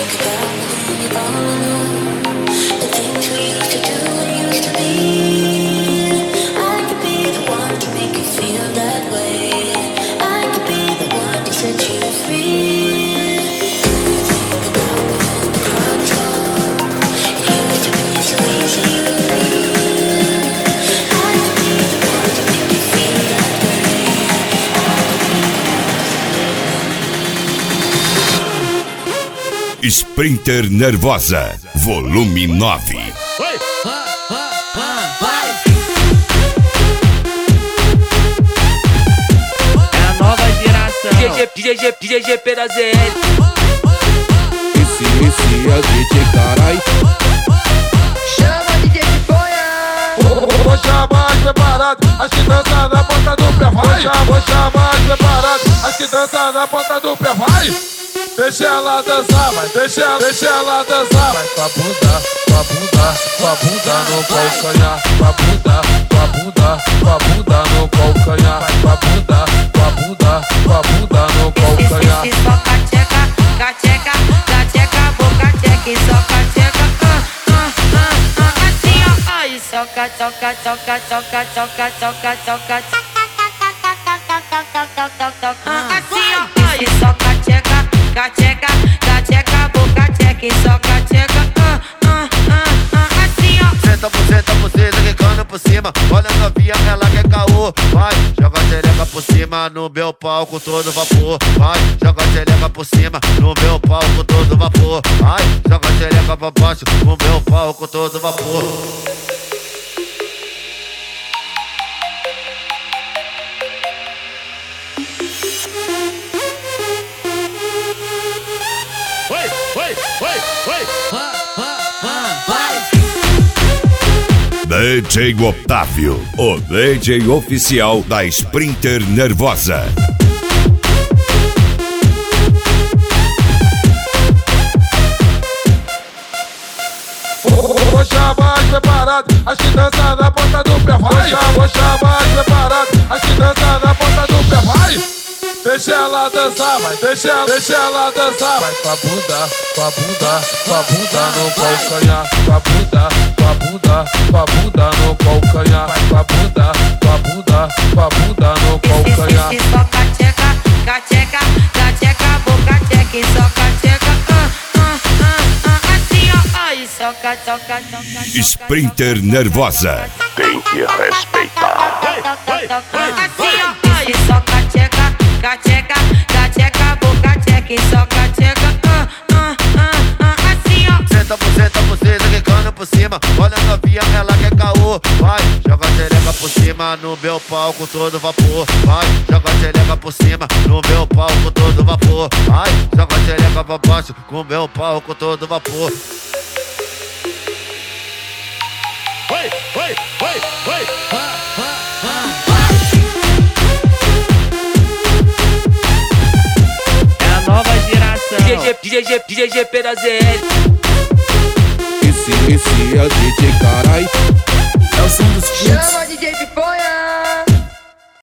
Sprinter Nervosa, volume 9. É a nova geração. GP da ZL. Esse é DJ carai. Chama DJ de Goiás. Vou chamar as preparadas, as que dançam na ponta do pé, vai. Vou chamar as preparadas, as que dançam na ponta do pé, vai. Deixa ela dançar, vai, deixa ela dançar. Vai com a bunda, com a bunda, com a bunda no calcanhar. Com a bunda, com a bunda, com a bunda no calcanhar. Vai com a bunda, com a bunda, com a bunda no calcanhar. Só cateca, cateca, cateca, boca checa, só cateca, assim ó. Aí soca, soca, soca, soca, soca, soca, soca, assim ó. Aí só cateca, cateca, cateca, boca checa, só cateca, assim ó. Senta por cima, quicando por cima. Olha a novinha, ela quer caô. Vai, joga a xereca por cima no meu palco todo vapor. Vai, joga a xereca por cima no meu palco todo vapor. Vai, joga a xereca pra baixo no meu palco todo vapor. DJ Otávio, o DJ oficial da Sprinter Nervosa. Vou chamar as preparadas, as que dançam na ponta do pé, vai. Vou chamar as preparadas, as que dançam na ponta do pé, vai. Deixa ela dançar, vai, deixa ela dançar. Vai com a bunda, com a bunda, com a bunda no calcanhar. Com a bunda, com a bunda, com a bunda no calcanhar. Vai com a bunda, com a bunda, com a bunda no calcanhar. Só cateca, cateca, cateca, boca checa, só cateca, assim ó. Aí soca, soca, soca. Sprinter Nervosa. Tem que respeitar. Assim ó. Aí só cateca, cateca, cateca, boca checa, só cateca, assim ó. Senta por cima, quicando por cima. Olha a novinha, ela quer caô. Vai, joga a xereca por cima no meu palco todo vapor. Vai, joga a xereca por cima no meu palco todo vapor. Vai, joga a xereca pra baixo com o meu palco todo vapor. É a nova geração. GP da ZL. Esse é DJ carai. Chama